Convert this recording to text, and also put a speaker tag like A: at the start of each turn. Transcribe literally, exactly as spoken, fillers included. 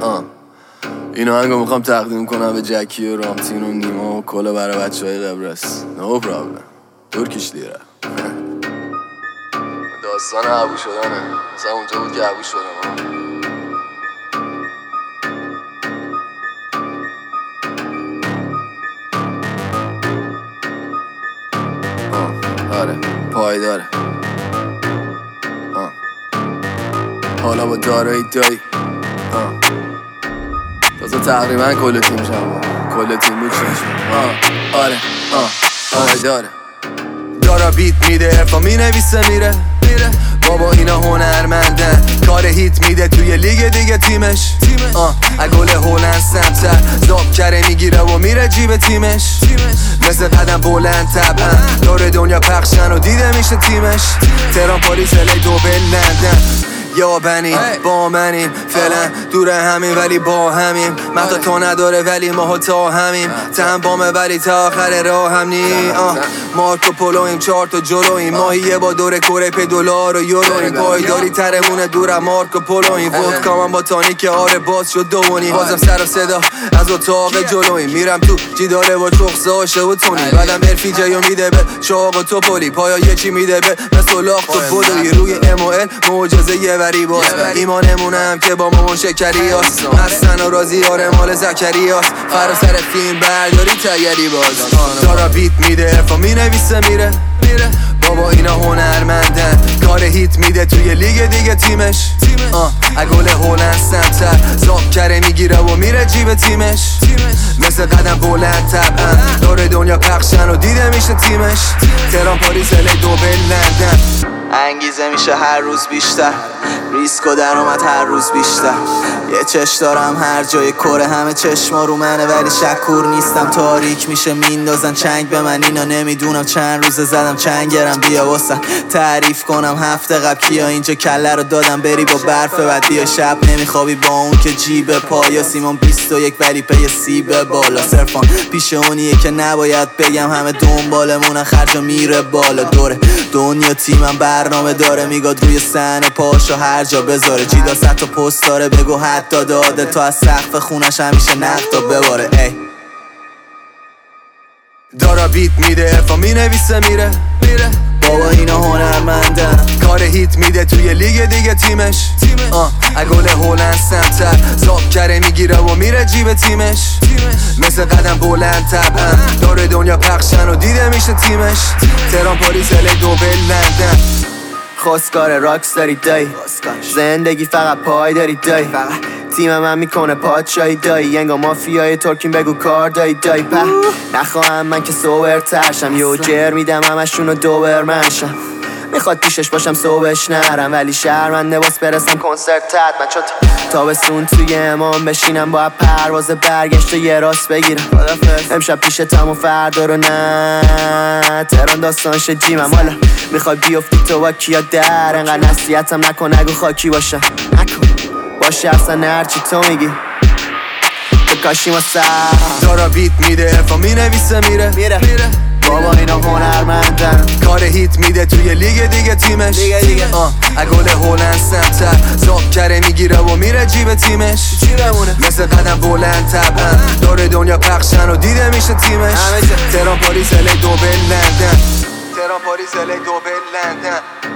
A: آه. این آهنگو میخوام تقدیم کنم به جکی و رامتین و نیما و کلا برای بچه های قبرس. نو پرابلم. ترکیش لیره. داستان عبو شدنه. مثلا اونجا بود که عبو شدم. آه. آره پایداره. آه. حالا با دارایی دایی. آه. تازه تقریبا کل تیم شما کل تیم بود شما. آه. آره آه. پایداره. دارا بیت میده ارفا می نویسه میره میره بابا اینا هنرمندن کار هیت میده توی لیگ دیگه تیمش آه اگل هولند سمتر زاب کره میگیره و میره جیب تیمش مثل قدم بلند طبعا دور دنیا پخشن و دیده میشه تیمش تهران پاریس الی دوبل لندن یا بنین با منیم فعلا دور همین ولی با همیم مهدا تا نداره ولی ماها تا همیم تهم بامه ولی تا آخر راه هم نی مارکو پولویم چهار تا جلویم ماهیه با دور کره پی دلار و یورویم پایداری ترمونه دورم مارکو پولویم ودکا من با تانیک آره باز شد دوونی بازم سر و صدا از اتاق جلویم میرم تو جیداره با چخ ساشه و تونی بعدم ارفی جایو میده به چاق و توپولی پایا یه چی میده به مثل لاخت و بودوی روی ام ال معجزه یه وری باز ایمانمونم که با مامان شکری هست حسن و رازی آره مال زکری هست فرا سر فیلم برداری تیری باز دارا بیت میده ارفا می نویسه میره میره بابا اینا هنرمندن کار هیت میده توی لیگ دیگه تیمش آه اگل هولند سمتر زاب کره میگیره و میره جیب تیمش مثل قدم بلند طبعا دور دنیا پخشن و دیده میشه تیمش تهران پاریس الی دوبل لندن انگیزه میشه هر روز بیشتر ریسک و درآمد هر روز بیشتر یه چش دارم هر جای کره همه چشما رو منه ولی شکور نیستم تاریک میشه میندازن چنگ به من اینا نمیدونم چند روزه زدم چنگرم بیا واسن تعریف کنم هفته قبل کیا اینجا کله رو دادم بری با برف بعد بیا شب نمیخوابی با اون که جیب پایا سیمان بیست و یک ولی پی سیب بالا صرفان پیش اونیه که نباید بگم همه دنبالمونن خرجا میره بالا دوره دنیا تیمم برنامه داره میگاد روی صحنه پاشو هر جا بذاره جیدا صد تا پست داره بگو حتی داده تا از سقف خونش همیشه نقدا بباره ای دارا بیت میده ارفا می نویسه میره میره بابا اینا هنرمندن کار هیت میده توی لیگ دیگه تیمش آه اگل هولند سمتر زاب کره میگیره و میره جیب تیمش مثل قدم بلند طبعا دور دنیا پخشن و دیده میشه تیمش تهران پاریس الی دوبل لندن خواستگار راکس داری دایی زندگی فقط پای داری دایی تیم من میکنه پادشاهی دایی ینگا مافیای ترکیم بگو کار دایی دایی په نخواهم من که سوبر ترشم یو جر میدم همشون رو دوبر منشم میخواد پیشش باشم صبحش نرم ولی شرمنده باز برسم کنسرت تد من چون تابستون توی امام بشینم با پرواز برگشت و یه راست بگیرم امشب پیشتم و فردا رو نه تهران داستانش جیمم حالا میخوای بیفتی تو با کیا در انقدر نصیحتم نکن نگو خاکی باشم نکن باشه اصلا هرچی تو میگی بکاشی ما سر دارا بیت میده ارفا می نویسه میره میره بابا اینا هنرمندن کار هیت میده توی لیگ دیگه تیمش دیگه دیگه آه اگل هولند سمتر زاب کره میگیره و میره جیب تیمش مثل قدم بلند طبعا دور دنیا پخشن و دیده میشه تیمش تهران پاریس الی دوبل لندن تهران پاریس الی دوبل لندن